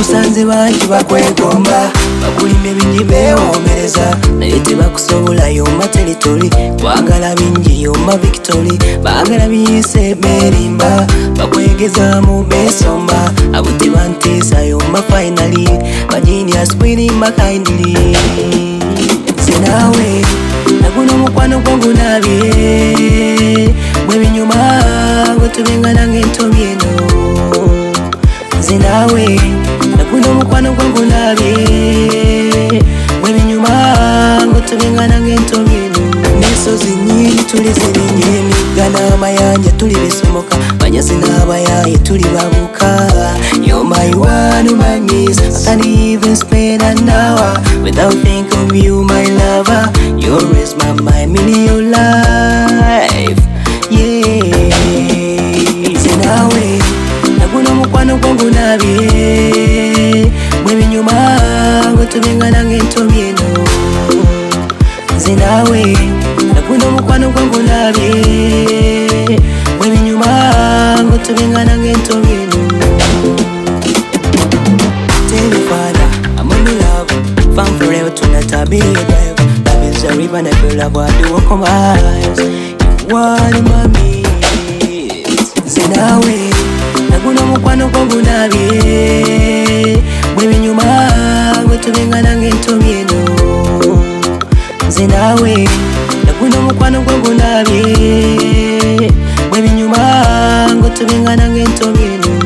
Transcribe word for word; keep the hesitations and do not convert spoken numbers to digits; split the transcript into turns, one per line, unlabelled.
basanze bangi bakwegomba bakulime bingi bewomereza naye tebakusobola yoma teritori kwagala bingi yoma victory baagala biyise berimba bakwegeza mu besomba abo tebanteesa yoma finally bagenius kwirimba kindly sinawe naguno mukwano gwangu nabye mwebinyuma gwetubengana ng'entomi eno nze nawe naguno mukwano gwangu nabye mwebinyuma gwetubengana ng'entomi eno n'ensozi nnyingi tuli zirinnye emigga n'amayanja tuli bisomoka banyasi n'abayaye tuli babuka you're my one who I miss I can't even spend an hour without think of you my lover you raise my mind meaning your life yeah sinawe naguno mukwano gwangu nabye mwebinyuma gwetubengana ng'entomi eno nze nawe naguno mukwano gwangu nabye mwebinyuma gwetubengana ng'entomi eno tell me father I'm on the love found forever tonight I'll be your driver love is a river and I feel like what do I come eyes you want my meat nze nawe naguno mukwano gwangu nabye mwebinyuma gwetubengana ng'entomi eno nze nawe naguno mukwano gwangu nabye mwebinyuma gwetubengana ng'entomi eno